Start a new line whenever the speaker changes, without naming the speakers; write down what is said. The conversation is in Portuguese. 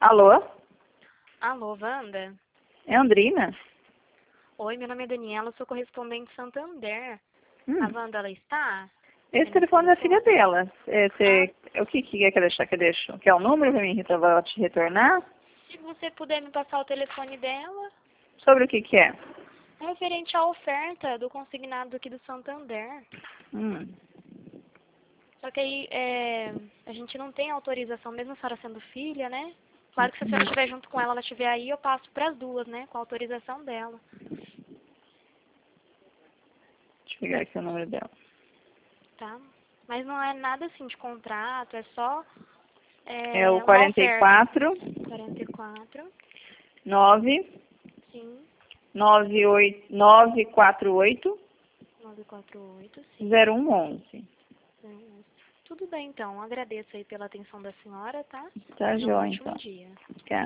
Alô?
Alô, Wanda?
É Andrina?
Oi, meu nome é Daniela, sou correspondente de Santander.
Hum.
A Wanda, ela está?
Esse telefone é da filha dela. O que quer deixar que eu deixo? Quer o número pra mim te retornar?
Se você puder me passar o telefone dela,
Sobre o que é?
é referente à oferta do consignado aqui do Santander.
Hum.
Só que aí a gente não tem autorização, mesmo a senhora sendo filha, né? Claro que se a senhora estiver junto com ela, ela estiver aí, eu passo para as duas, né? Com a autorização dela.
Deixa eu pegar aqui o número dela.
Tá? Mas não é nada assim de contrato, é só
É o
uma oferta.
44
44,
9
sim,
948
948, sim.
0111.
Tudo bem, então. Agradeço aí pela atenção da senhora, tá?
Tá
Tenha um
joia,
ótimo
então.
dia.
Tá.